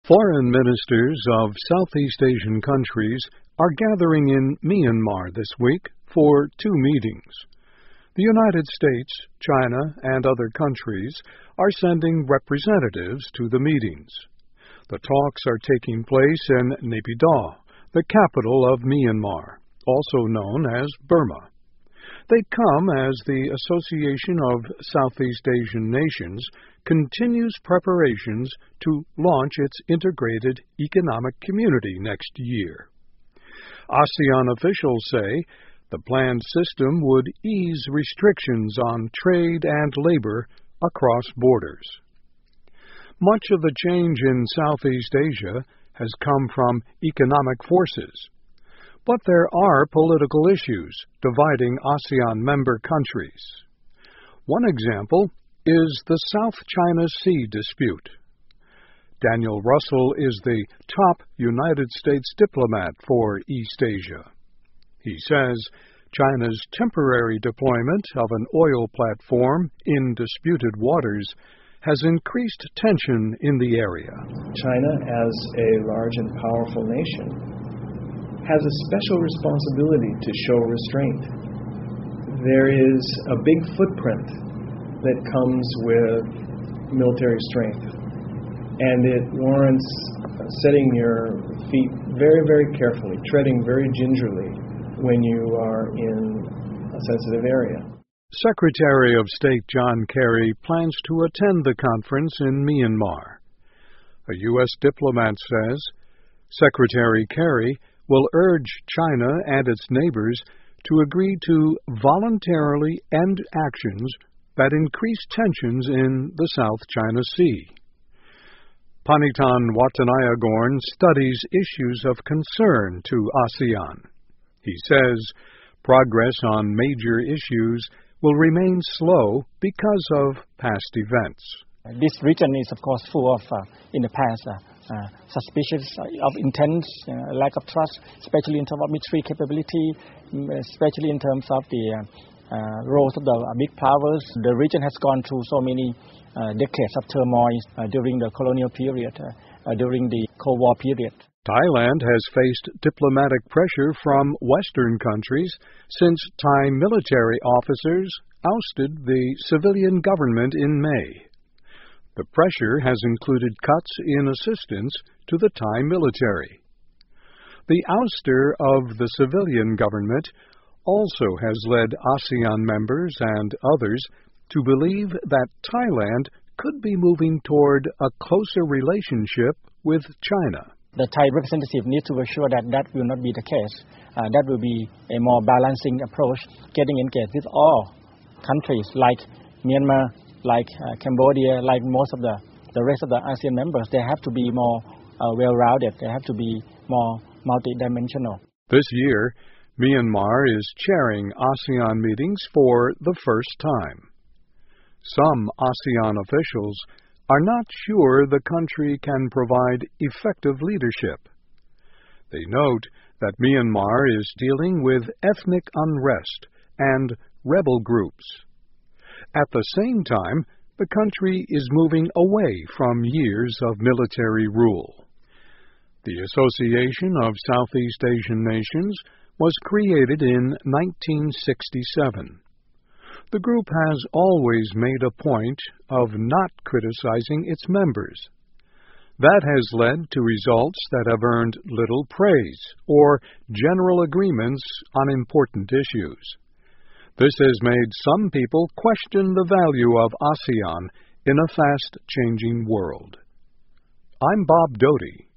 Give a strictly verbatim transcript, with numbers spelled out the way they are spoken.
Foreign ministers of Southeast Asian countries are gathering in Myanmar this week for two meetings. The United States, China, and other countries are sending representatives to the meetings. The talks are taking place in Naypyidaw, the capital of Myanmar, also known as Burma. They come as the Association of Southeast Asian Nations continues preparations to launch its integrated economic community next year. ASEAN officials say the planned system would ease restrictions on trade and labor across borders. Much of the change in Southeast Asia has come from economic forces. But there are political issues dividing ASEAN member countries. One example is the South China Sea dispute. Daniel Russell is the top United States diplomat for East Asia. He says China's temporary deployment of an oil platform in disputed waters has increased tension in the area. China, as a large and powerful nation, has a special responsibility to show restraint. There is a big footprint that comes with military strength, and it warrants setting your feet very, very carefully, treading very gingerly when you are in a sensitive area. Secretary of State John Kerry plans to attend the conference in Myanmar. A U S diplomat says Secretary Kerry will urge China and its neighbors to agree to voluntarily end actions that increase tensions in the South China Sea. Panitan Watanayakorn studies issues of concern to ASEAN. He says progress on major issues will remain slow because of past events. This region is, of course, full of, uh, in the past, uh, uh, suspicions of intent, uh, lack of trust, especially in terms of military capability, especially in terms of the uh, uh, roles of the uh, big powers. The region has gone through so many uh, decades of turmoil uh, during the colonial period, uh, uh, during the Cold War period. Thailand has faced diplomatic pressure from Western countries since Thai military officers ousted the civilian government in May. The pressure has included cuts in assistance to the Thai military. The ouster of the civilian government also has led ASEAN members and others to believe that Thailand could be moving toward a closer relationship with China. The Thai representative needs to assure that that will not be the case. Uh, that will be a more balancing approach, getting engaged with all countries like Myanmar, like uh, Cambodia, like most of the, the rest of the ASEAN members. They have to be more uh, well-rounded. They have to be more multidimensional. This year, Myanmar is chairing ASEAN meetings for the first time. Some ASEAN officials are not sure the country can provide effective leadership. They note that Myanmar is dealing with ethnic unrest and rebel groups. At the same time, the country is moving away from years of military rule. The Association of Southeast Asian Nations was created in nineteen sixty-seven. The group has always made a point of not criticizing its members. That has led to results that have earned little praise or general agreements on important issues. This has made some people question the value of ASEAN in a fast-changing world. I'm Bob Doty.